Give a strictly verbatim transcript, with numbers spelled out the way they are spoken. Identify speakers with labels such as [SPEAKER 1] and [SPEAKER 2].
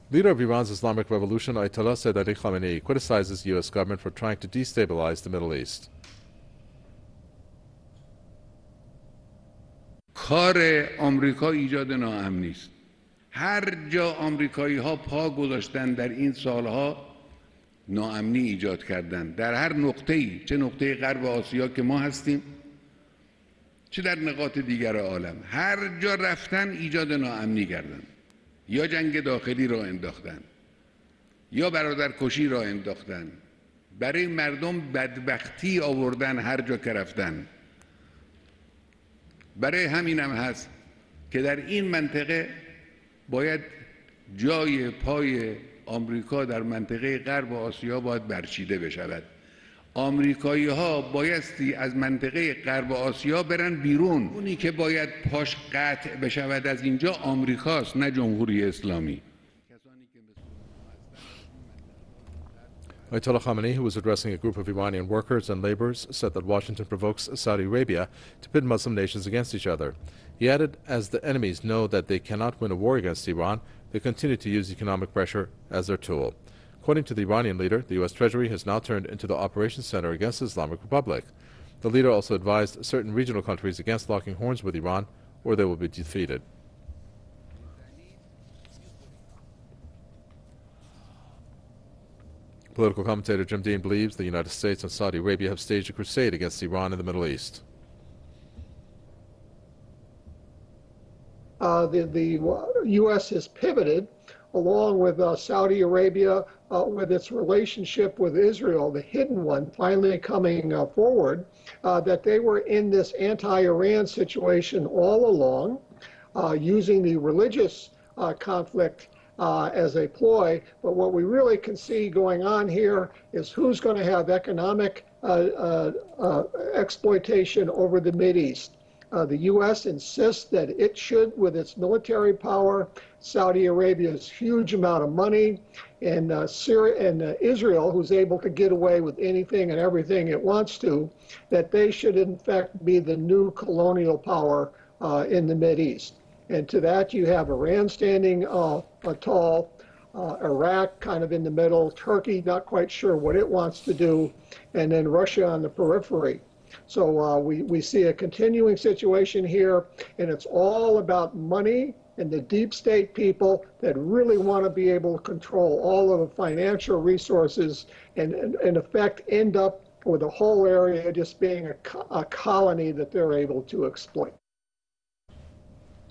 [SPEAKER 1] Leader of Iran's Islamic Revolution, Ayatollah Sayyid Ali Khamenei, criticizes the U S government for trying to destabilize the Middle East.
[SPEAKER 2] کار آمریکا ایجاد ناامنی است. هر جا آمریکایی ها پا گذاشتن در این سالها ناامنی ایجاد کردن، در هر نقطه‌ای، چه نقطه غرب آسیا که ما هستیم چه در نقاط دیگر عالم، هر جا رفتن ایجاد ناامنی کردن، یا جنگ داخلی را انداختن یا برادرکشی را انداختن، برای مردم بدبختی آوردن هر جا که رفتن. برای همین هم هست که در این منطقه باید جای پای آمریکا در منطقه غرب آسیا باید برچیده بشود. آمریکایی ها بایستی از منطقه غرب آسیا برن بیرون. اونی که باید پاش قطع بشود از اینجا آمریکاست، نه جمهوری اسلامی.
[SPEAKER 1] Ayatollah Khamenei, who was addressing a group of Iranian workers and laborers, said that Washington provokes Saudi Arabia to pit Muslim nations against each other. He added, as the enemies know that they cannot win a war against Iran, they continue to use economic pressure as their tool. According to the Iranian leader, the U S Treasury has now turned into the Operations Center against the Islamic Republic. The leader also advised certain regional countries against locking horns with Iran, or they will be defeated. Political commentator Jim Dean believes the United States and Saudi Arabia have staged a crusade against Iran in the Middle East.
[SPEAKER 3] Uh, the, the U S has pivoted along with uh, Saudi Arabia uh, with its relationship with Israel, the hidden one, finally coming uh, forward, uh, that they were in this anti-Iran situation all along, uh, using the religious uh, conflict uh, as a ploy. But what we really can see going on here is who's going to have economic uh, uh, uh, exploitation over the Mideast. Uh, the U S insists that it should with its military power, Saudi Arabia's huge amount of money, and uh, Syria and uh, Israel, who's able to get away with anything and everything it wants to, that they should in fact be the new colonial power uh, in the Mideast. And to that you have Iran standing uh, tall, uh, Iraq kind of in the middle, Turkey not quite sure what it wants to do, and then Russia on the periphery. So uh, we, we see a continuing situation here, and it's all about money and the deep state people that really want to be able to control all of the financial resources and, and in effect, end up with the whole area just being a, a colony that they're able to exploit.